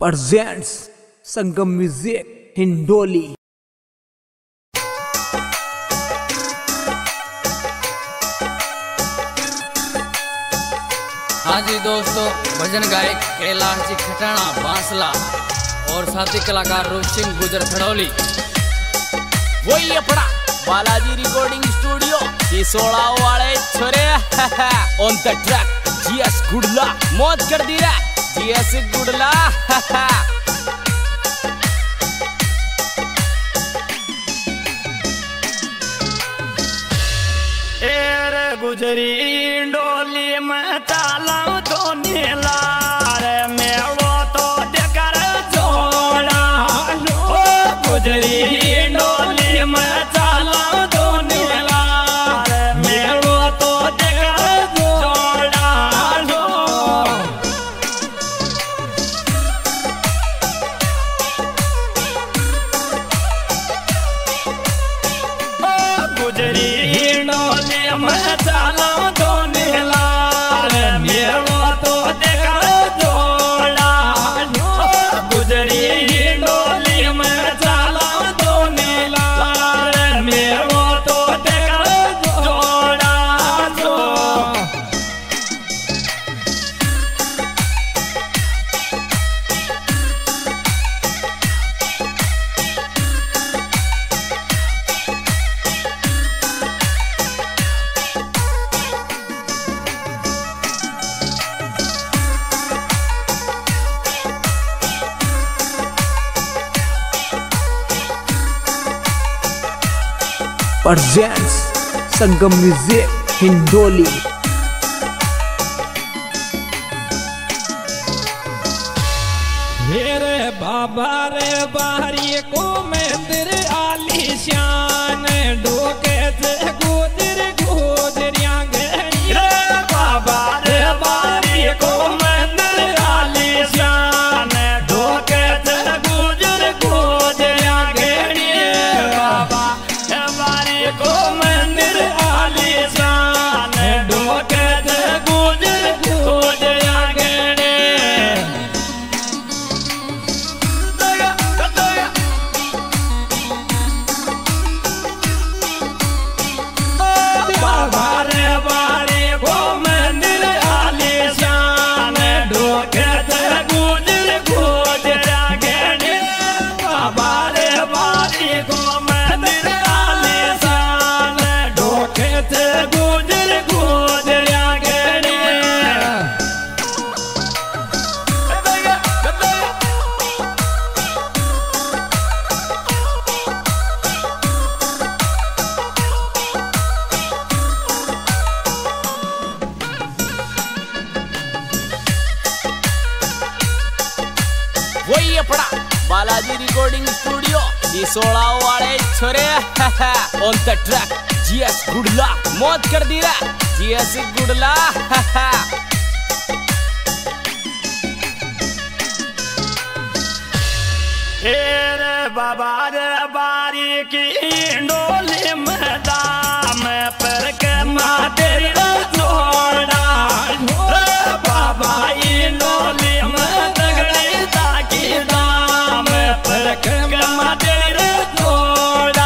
presents Sangam music Hindoli. हाँ जी दोस्तों, भजन गायक कैलाश जी खटाना बांसला और साथी कलाकार रूप सिंह गुजर थड़ौली। वही अपना बालाजी रिकॉर्डिंग स्टूडियो सिसोड़ा वाले छोरे on the track GS Gudla मौत कर दी रे जीएस गुडला। गुजरी डोली में चाला तो नीला रे मेवो तो देकर जोड़ा। गुजरी डोली में चाला तो नीला रे मेवो तो देकर जोड़ा। गुजरी डोली में चाला तो नीला रे मेवो तो देकर जोड़ा। गुजरी डोली में चाला तो नीला रे मेवो तो देकर जोड़ा। presents Sangam music Hindoli. मेरे बाबा रे बाहरी को मंदिर आलीशान डोके से गुजर गुजरिया गई रे बाबा रे बाहरी को मंदिर आलीशान डोके से गुजर गुजरिया गई बाबा रे बाहरी को मंदिर आलीशान डोके से गुजर गुजरिया गई। वही अपना बालाजी रिकॉर्डिंग स्टूडियो सिसोड़ा वाले छोरे on the track GS Gudla मौत कर दी रे जीएस गुडला। बाबा रे बारी की डोली में दाम पर के माते जोड़ा। बाबा ई डोली में दगड़ी ताकि दाम पर के माते जोड़ा।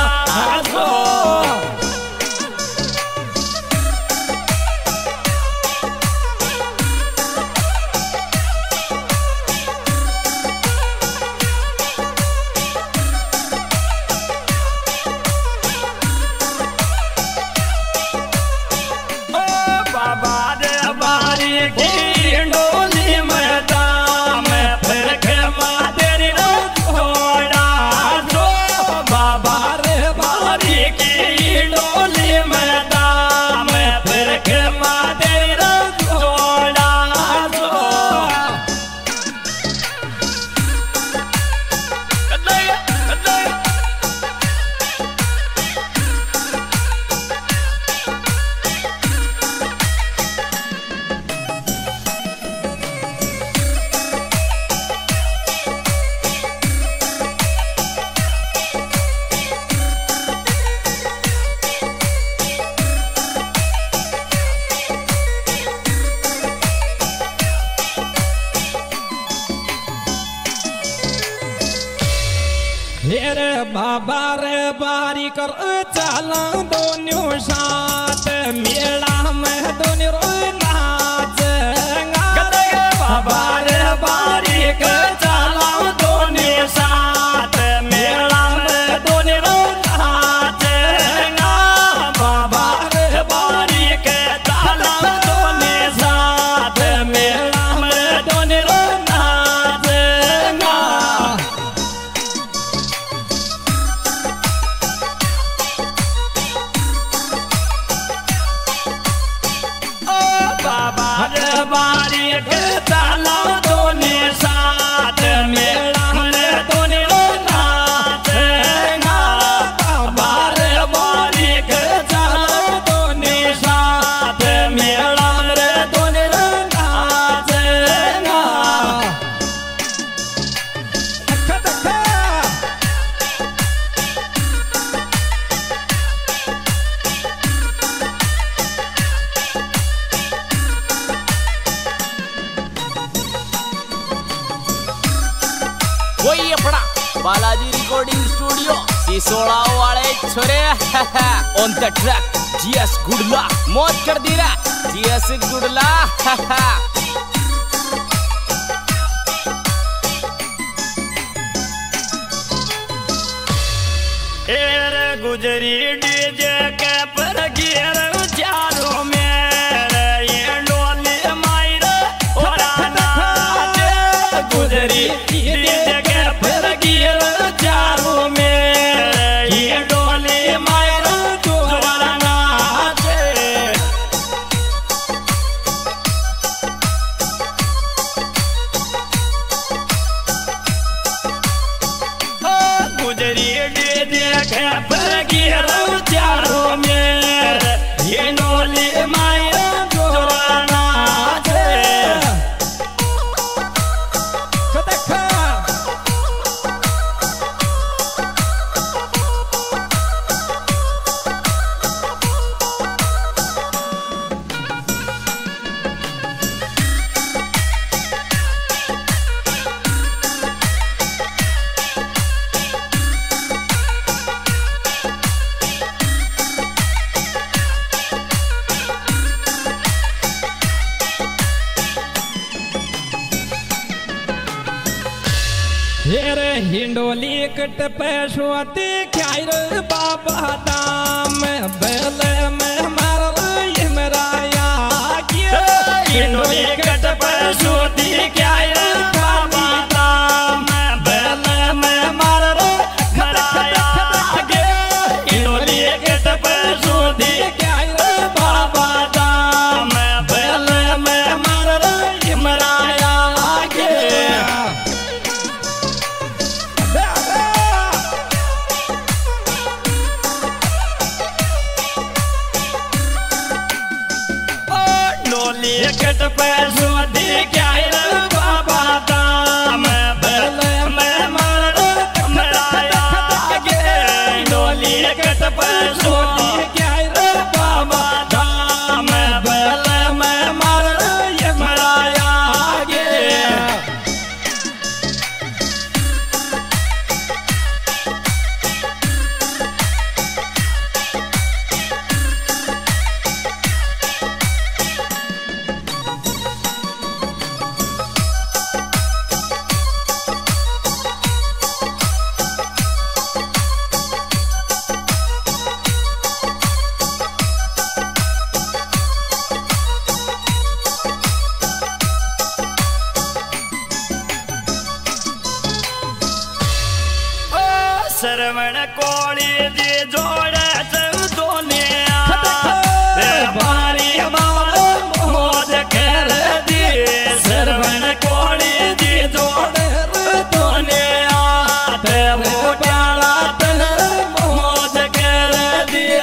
हेरे बाबा रे बारी कर चला दोनों साथ मेला में दोनों नाच बाबा रे बारी कर चला दोनों साथ मेला में दोनों नाच बाबा रे बारी के चला दोनों साथ मेला में दोनों नाच बाबा रे बारी के चला दोनों साथ मेला में दोनों नाच बाबा रे बारी के चला दोनों साथ मेला में दोनों नाच वही अपना बालाजी रिकॉर्डिंग स्टूडियो सिसोड़ा वाले छोरे on the track GS Gudla मौत कर दी रा जीएस गुडला एरे गुजरी डीजे के पर गिर चारों में ये डोली मायर ओराना गुजरी डीजे के पर गिर चारों में ये डोली मायर ओराना गुजरी डीजे के पर गिर चारों में ये डोली मायर ओराना हेरे हिंडोली कट पे सोती ख्यार बाबा दाम बेल में मार इमराया हिंडोली कट पे सोती ख्यार बाबा दाम बेल में मार इमराया हिंडोली कट पे सोती ख्यार बाबा दाम बेल में मार इमराया डोली कट पे सोती क्या बाबा दाम बेल में मार मराया गे डोली कट पे सोती क्या बाबा दाम बेल में मार मराया गे सरवण कोड़ी जी जोड़े दोने बारी मोज कर दी सरवण कोड़ी जी जोड़े दोने प्याला तन मोज कर दिए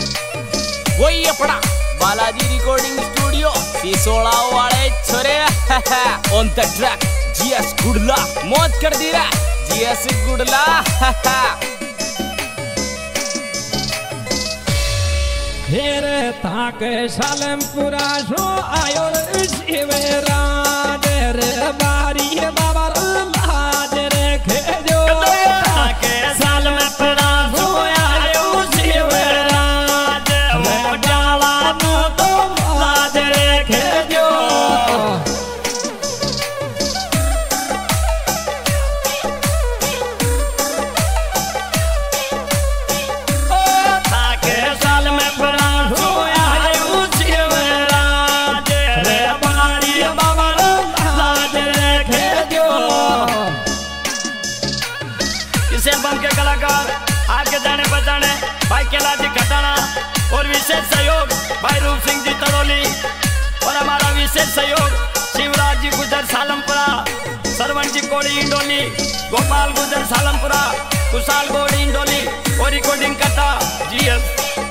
वही अपना बालाजी रिकॉर्डिंग स्टूडियो सिसोड़ा वाले छोरे on the track GS Gudla मौत कर दी रे जीएस गुडला। हेरे ताके सालमपुरा शो आयो शिवेरा रे बारी बाबा लाज रे खेजो ताके सालमपुरा शो आयो शिवेरा वो डाला नो तो लाज रे खेजो ताके सालमपुरा के कलाकार आपके जाने पहचाने भाई कैलाश जी खटाना और विशेष सहयोग भाई रूप सिंह जी तड़ोली और हमारा विशेष सहयोग शिवराज जी गुजर सालमपुरा, सरवण जी कोड़ी इंडोली, गोपाल गुजर सालमपुरा, कुशाल गोड़ी इंडोली और रिकॉर्डिंग करता जीएस